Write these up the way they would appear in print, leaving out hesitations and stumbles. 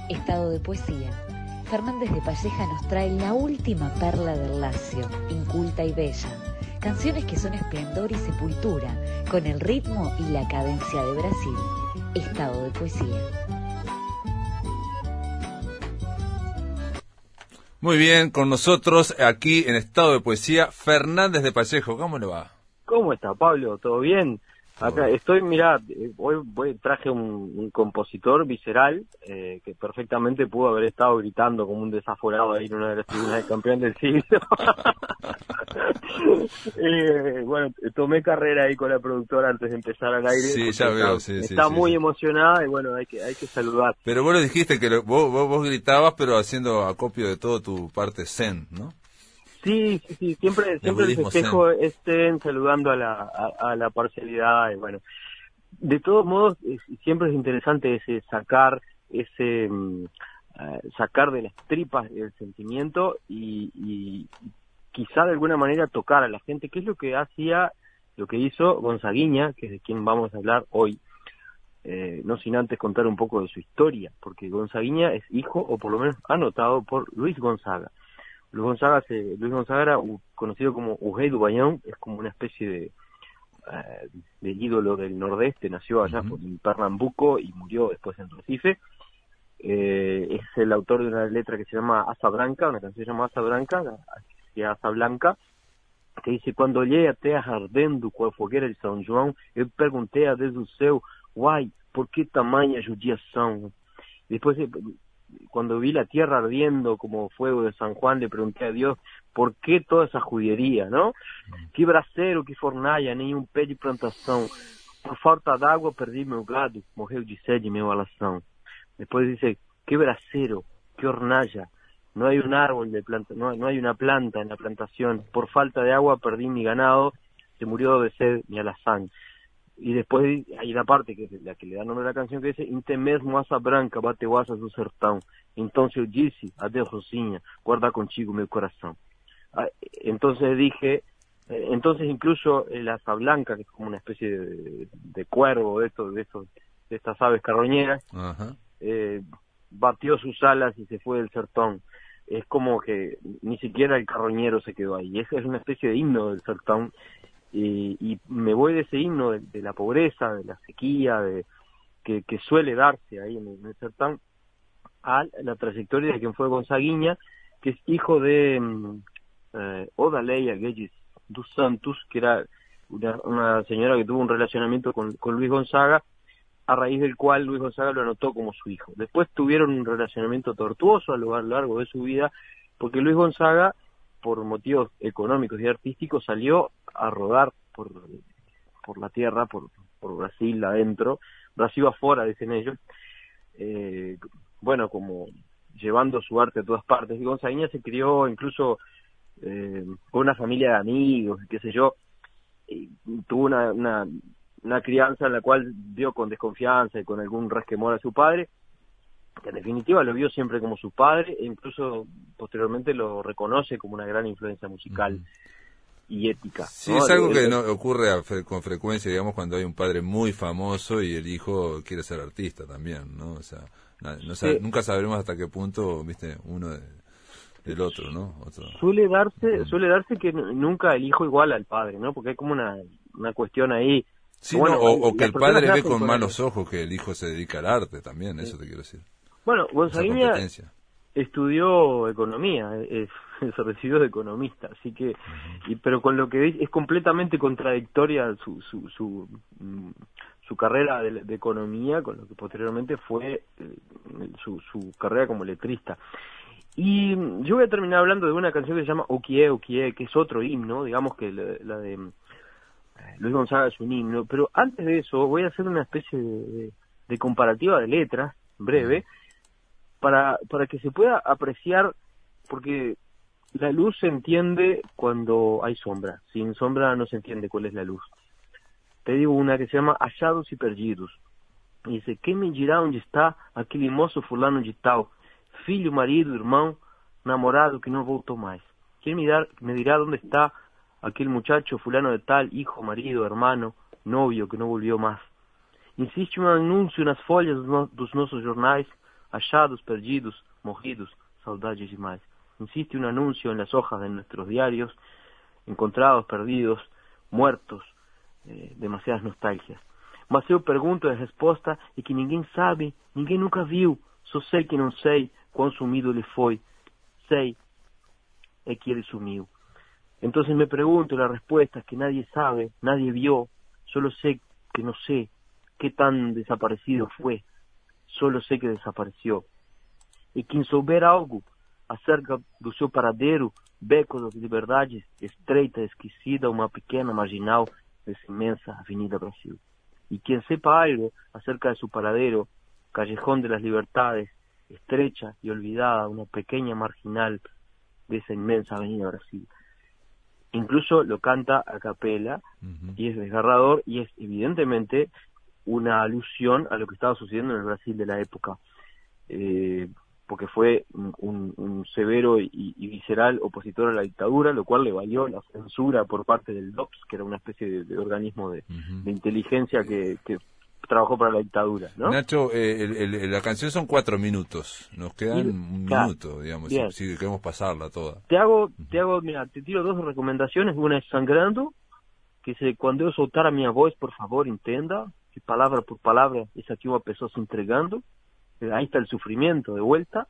Estado de poesía. Fernández de Palleja nos trae la última perla del Lacio, inculta y bella. Canciones que son esplendor y sepultura, con el ritmo y la cadencia de Brasil. Estado de poesía. Muy bien, con nosotros aquí en Estado de Poesía, Fernández de Pallejo. ¿Cómo le va? ¿Cómo está, Pablo? ¿Todo bien? Acá estoy, mirá, hoy traje un compositor visceral que perfectamente pudo haber estado gritando como un desaforado ahí en una de las tribunas del campeón del siglo. Bueno, tomé carrera ahí con la productora antes de empezar al aire. Sí, ya veo, sí. Está muy emocionada y bueno, hay que saludar. Pero vos le dijiste que vos gritabas, pero haciendo acopio de todo tu parte zen, ¿no? Sí, siempre el festejo es saludando a la parcialidad y bueno, de todos modos siempre es interesante sacar de las tripas el sentimiento y quizá de alguna manera tocar a la gente, que es lo que hizo Gonzaguiña, que es de quien vamos a hablar hoy, no sin antes contar un poco de su historia, porque Gonzaguiña es hijo, o por lo menos anotado, por Luis Gonzaga. Luis Gonzaga era conocido como Ujei do Baião, es como una especie de ídolo del nordeste, nació allá en Pernambuco y murió después en Recife. Es el autor de una letra que se llama Asa Branca, una canción que se llama Asa Blanca, que dice: quando olhei a terra ardendo com a fogueira de São João, eu perguntei a Deus do céu, uai, por que tamanha judiação? Después, cuando vi la tierra ardiendo como fuego de San Juan, le pregunté a Dios, ¿por qué toda esa judiería, no? Que bracero, que fornalha, nenhum pé de plantação. Por falta d'água perdi meu gado, morreu de sede meu alação. Después dice, qué bracero, qué hornalla, no hay un árbol de planta, no hay una planta en la plantación. Por falta de agua perdí mi ganado, se murió de sed mi alazán. Y después hay la parte que es la que le da nombre a la canción, que dice: inte mesmo Asa Branca bate guasas do sertão. Entonces eu disse, adeus Rosinha, guarda contigo meu corazón. Entonces dije, entonces incluso el Asa Blanca, que es como una especie de cuervo de estas aves carroñeras, batió sus alas y se fue del sertón. Es como que ni siquiera el carroñero se quedó ahí. Esa es una especie de himno del sertón. Y me voy de ese himno de la pobreza, de la sequía, que suele darse ahí en el sertón, a la trayectoria de quien fue Gonzaguinha, que es hijo de Odaleia Guedes dos Santos, que era una señora que tuvo un relacionamiento con Luis Gonzaga, a raíz del cual Luis Gonzaga lo anotó como su hijo. Después tuvieron un relacionamiento tortuoso a lo largo de su vida, porque Luis Gonzaga, por motivos económicos y artísticos, salió a rodar por la tierra, por Brasil adentro, Brasil afuera, dicen ellos, bueno, como llevando su arte a todas partes. Y Gonzaguinha se crió incluso con una familia de amigos, qué sé yo, y tuvo una crianza en la cual vio con desconfianza y con algún resquemor a su padre, que en definitiva lo vio siempre como su padre, e incluso posteriormente lo reconoce como una gran influencia musical y ética. Sí, ¿no? es algo que no ocurre con frecuencia, digamos, cuando hay un padre muy famoso y el hijo quiere ser artista también, ¿no? O sea, nunca sabremos hasta qué punto, viste, uno del otro, ¿no? Suele darse que nunca el hijo iguala al padre, ¿no? Porque hay como una cuestión ahí. Sí, bueno, no, o que el padre ve con malos eso. Ojos que el hijo se dedica al arte también, eso te quiero decir. Bueno, Gonzaguinha estudió economía, se recibió de economista, así que, pero con lo que es completamente contradictoria su carrera de economía con lo que posteriormente fue su carrera como letrista. Y yo voy a terminar hablando de una canción que se llama Okie Okie, que es otro himno, digamos que la de Luis Gonzaga es un himno, pero antes de eso voy a hacer una especie de comparativa de letras, breve, para que se pueda apreciar, porque la luz se entiende cuando hay sombra, sin sombra no se entiende cuál es la luz. Te digo una que se llama Achados y Perdidos, y dice: quem me dirá onde está aquele moço fulano de tal, filho, marido, irmão, namorado que no voltou mais? ¿Quién me dirá dónde está aquel muchacho fulano de tal, hijo, marido, hermano, novio que no volvió más? Insiste um anúncio nas folhas dos nossos jornais, Achados, perdidos, morridos, saudades demais. Insiste un anuncio en las hojas de nuestros diarios, encontrados, perdidos, muertos, demasiadas nostalgias. Mas eu pergunto a resposta é que ninguém sabe, ninguém nunca viu, só sei que não sei quão sumido ele foi, sei é que ele sumiu. Entonces me pregunto, la respuesta es que nadie sabe, nadie vio, solo sé que no sé qué tan desaparecido fue, solo sé que desapareció. E quem souber algo acerca do seu paradeiro, beco das liberdades, estreita, esquecida, uma pequena marginal dessa imensa Avenida Brasil. Y quien sepa algo acerca de su paradero, Callejón de las Libertades, estrecha y olvidada, una pequeña marginal de esa inmensa Avenida Brasil. Incluso lo canta a capela, y es desgarrador, y es evidentemente una alusión a lo que estaba sucediendo en el Brasil de la época, porque fue un severo y visceral opositor a la dictadura, lo cual le valió la censura por parte del DOPS, que era una especie de organismo de inteligencia que trabajó para la dictadura, ¿no? Nacho, la canción son 4 minutos, nos quedan un minuto, digamos, si queremos pasarla toda. Mira, te tiro 2 recomendaciones. Una es Sangrando, que dice, cuando eu soltar a minha voz, por favor, entenda, que palabra por palabra, esa que una pessoa se entregando. Ahí está el sufrimiento de vuelta.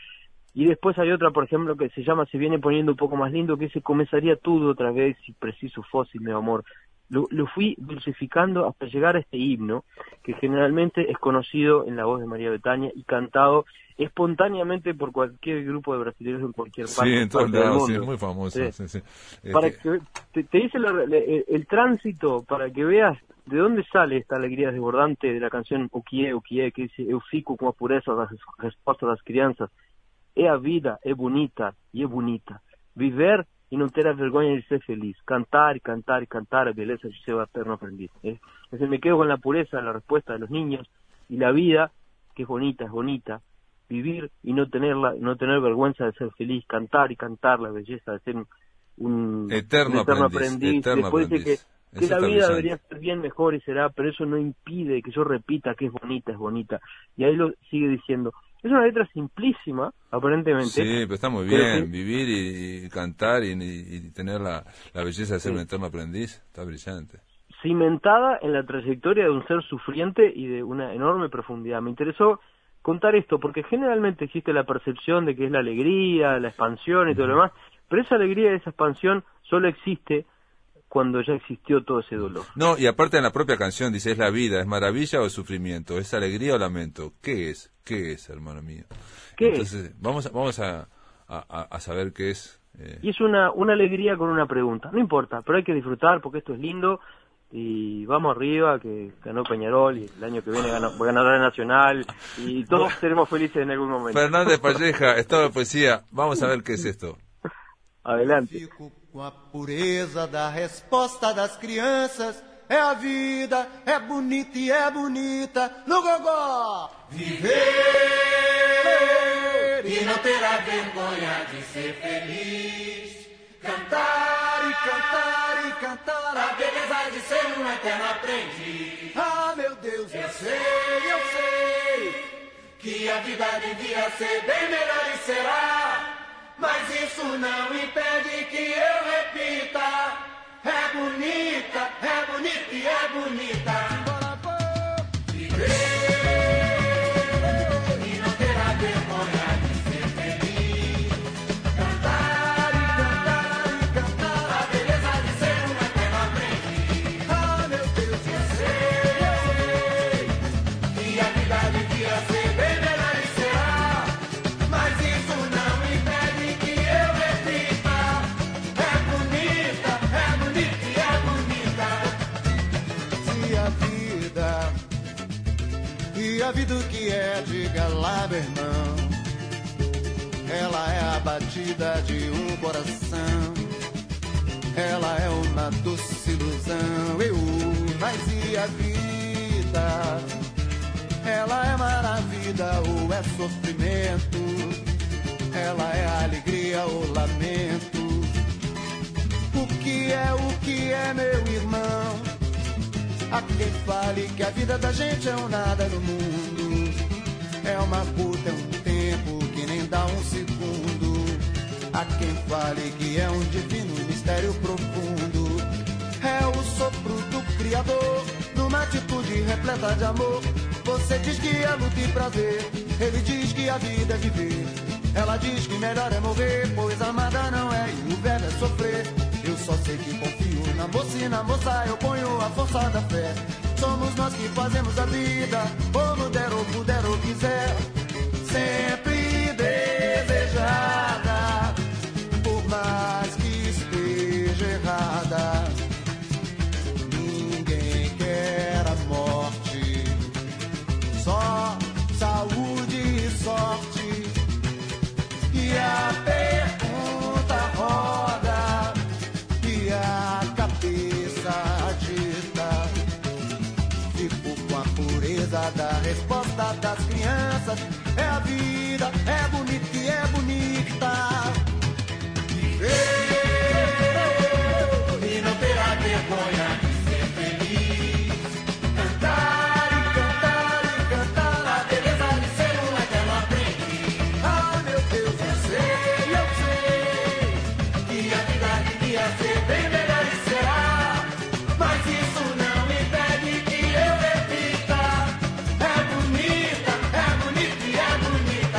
Y después hay otra, por ejemplo, que se llama Se viene poniendo un poco más lindo, que dice, comenzaría todo otra vez si preciso fosse mi amor. Lo fui dulcificando hasta llegar a este himno, que generalmente es conocido en la voz de María Bethânia y cantado espontáneamente por cualquier grupo de brasileños en cualquier parte, en todos del lados, mundo. Sí, es muy famoso. Sí. Para que te dice el tránsito, para que veas de dónde sale esta alegría desbordante de la canción O que é, que dice, eu fico com a pureza das respostas das crianças. É a vida, é bonita e é bonita. Viver e não ter a vergonha de ser feliz. Cantar y cantar y cantar a beleza de seu eterno aprendiz. Es decir, me quedo con la pureza de la respuesta de los niños y la vida, que es bonita. Vivir y no tener vergüenza de ser feliz. Cantar y cantar la belleza de ser un eterno aprendiz. Después dice que la vida debería ser bien mejor y será, pero eso no impide que yo repita que es bonita. Y ahí lo sigue diciendo. Es una letra simplísima, aparentemente. Sí, pero está muy bien. Vivir y cantar y tener la belleza de ser un eterno aprendiz, está brillante. Cimentada en la trayectoria de un ser sufriente y de una enorme profundidad. Me interesó contar esto porque generalmente existe la percepción de que es la alegría, la expansión y todo lo demás, pero esa alegría y esa expansión solo existe cuando ya existió todo ese dolor. No, y aparte en la propia canción dice, ¿es la vida, es maravilla o sufrimiento? ¿Es alegría o lamento? ¿Qué es? ¿Qué es, hermano mío? Entonces, vamos a saber qué es. Y es una alegría con una pregunta. No importa, pero hay que disfrutar porque esto es lindo. Y vamos arriba, que ganó Peñarol y el año que viene ganará Nacional y todos seremos felices en algún momento. Fernández Palleja, estado de poesía. Vamos a ver qué es esto. Adelante. Fico com a pureza da resposta das crianças. É a vida, é bonita e é bonita. No gogó! Viver e não ter a vergonha de ser feliz. Cantar e cantar e cantar a beleza de ser um eterno aprendiz. Ah, meu Deus, eu sei que a vida devia ser bem melhor e será. Mas isso não impede que eu repita. É bonita e é bonita. Viver e não ter a vergonha de ser feliz. Cantar e cantar e cantar a beleza de ser um eterno aprendiz. Ah, meu Deus, eu sei que a vida devia ser bem melhor e será. Mas isso não impede que eu repita. É bonita e é bonita. Se a vida o que é, diga lá, meu irmão. Ela é a batida de um coração. Ela é uma doce ilusão. Mas e a vida? Ela é maravilha ou é sofrimento? Ela é alegria ou lamento? O que é, meu irmão? Há quem fale que a vida da gente é um nada no mundo. É uma puta, é um Há quem fale que é um divino mistério profundo. É o sopro do Criador, numa atitude repleta de amor. Você diz que é luta e prazer, ele diz que a vida é viver. Ela diz que melhor é morrer, pois amada não é e o verbo é sofrer. Eu só sei que confio na moça e na moça eu ponho a força da fé. Somos nós que fazemos a vida, como der ou puder ou quiser. Sempre desejada, por mais que esteja errada. Ninguém quer a morte, só saúde e sorte. E a pergunta roda e a cabeça agita. Fico com a pureza da resposta das crianças. É a vida, é bonita e é bonita. Viver e não ter a vergonha de ser feliz. Cantar e cantar e cantar a beleza de ser um eterno aprendiz. Ai meu Deus, eu sei que a vida devia ser bem melhor e será. Mas isso não impede que eu repita. É bonita e é bonita.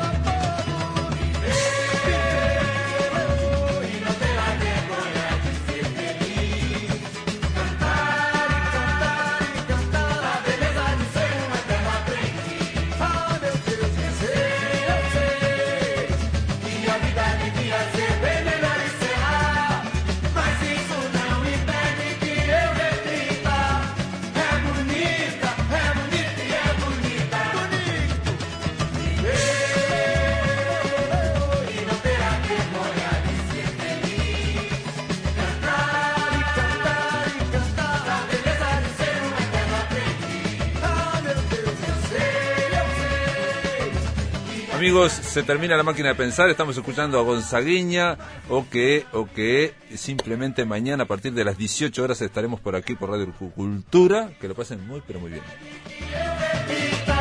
Viver e não ter a vergonha de ser feliz. Cantar e cantar e cantar a beleza de ser um eterno aprendiz. Ai meu Deus, eu sei que a vida devia ser bem melhor e será. Mas isso não impede que eu repita. É bonita e é bonita. Bonito. E não ter a vergonha de ser feliz. Cantar e cantar e cantar a beleza de ser um eterno aprendiz. Ah, meu Deus, eu sei. Amigos, se termina la máquina de pensar, estamos escuchando a Gonzaguinha, o que simplemente mañana a partir de las 18 horas estaremos por aquí por Radio Cultura, que lo pasen muy pero muy bien. Repita.